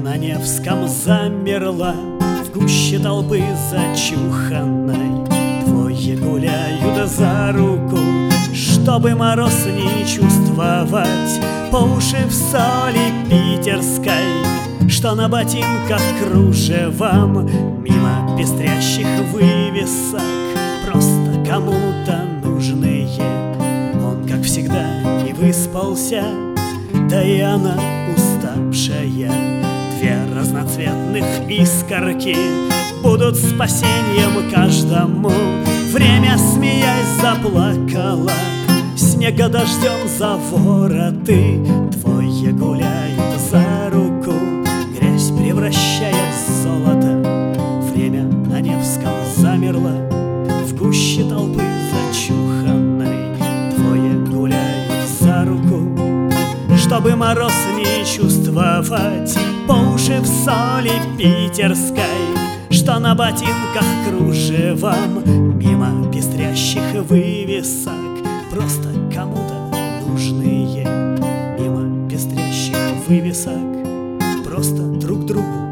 на Невском замерла в гуще толпы зачуханной. Двое гуляют за руку, чтобы мороз не чувствовать, по уши в соли питерской, что на ботинках кружевам, мимо пестрящих вывесок, просто кому-то нужные. Он, как всегда, не выспался, да и она уставшая. Две разноцветных искорки будут спасением каждому. Время, смеясь, заплакала, снега дождем за вороты. Двое гуляют за руку, грязь превращая в золото. Время на Невском замерло в гуще толпы зачуханной. Двое гуляют за руку, чтобы мороз не чувствовать, по уши в соли питерской, что на ботинках кружевам, мимо пестрящих вывесок, просто кому-то нужные. Мимо пестрящих вывесок, просто друг другу